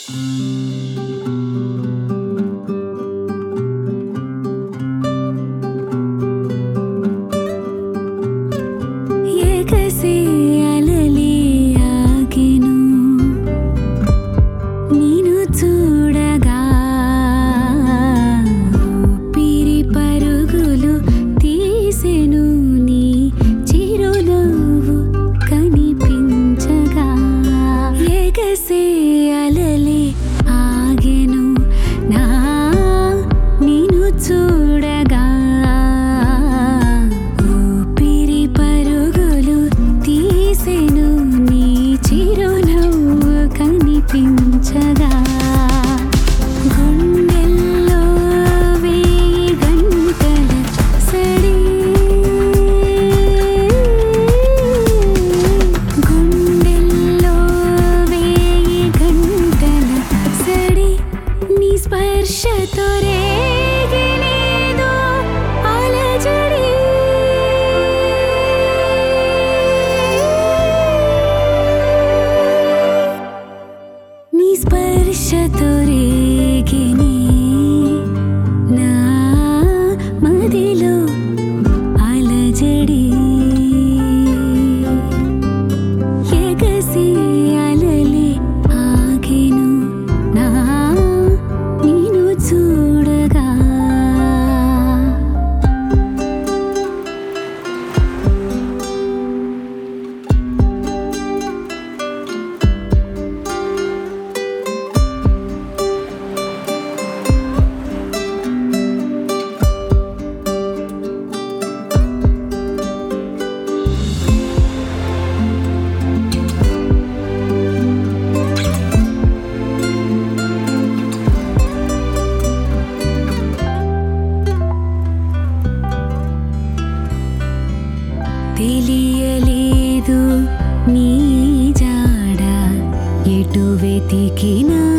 ఎగసే అలలే ఆగెను నిన్ను చూడగా, ఊపిరి పరుగులు తీసెను నీ చిరునవ్వు కనిపించగా. ఎగసే అలలే ఆగెను నా నిన్ను చూడగా, ఊపిరి పరుగులు తీసెను నీ చిరునవ్వు కనిపించగా. గుండెల్లో వేయి గంటల సడి, గుండెల్లో వేయి గంటల సడి, నీ స్పర్శతో రేగినేదో అలజడి. నీ స్పర్శతో రేగినే నా మదిలో అలజడి. ఎగసే అలలే ఆగెను నా నిన్ను చూడగా. తెలియలేదు నీ జాడ, ఎటు వెతికినా